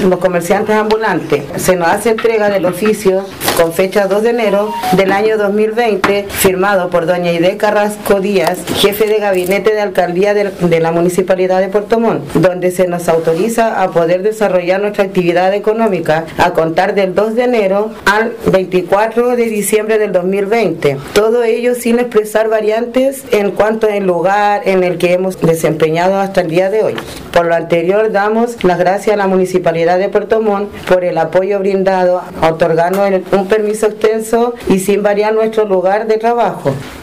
los comerciantes ambulantes. Se nos hace entrega del oficio con fecha 2 de enero del año 2020, firmado por doña Aide Carrasco Díaz, jefe de gabinete de alcaldía de la Municipalidad de Puerto Montt, donde se nos autoriza a poder desarrollar nuestra actividad económica a contar del 2 de enero al 24 de diciembre del 2020. Todo ello sin expresar variantes en cuanto al lugar en el que hemos desempeñado hasta el día de hoy. Por lo anterior, damos las gracias a la Municipalidad de Puerto Montt por el apoyo brindado, otorgando un permiso extenso y sin variar nuestro lugar de trabajo.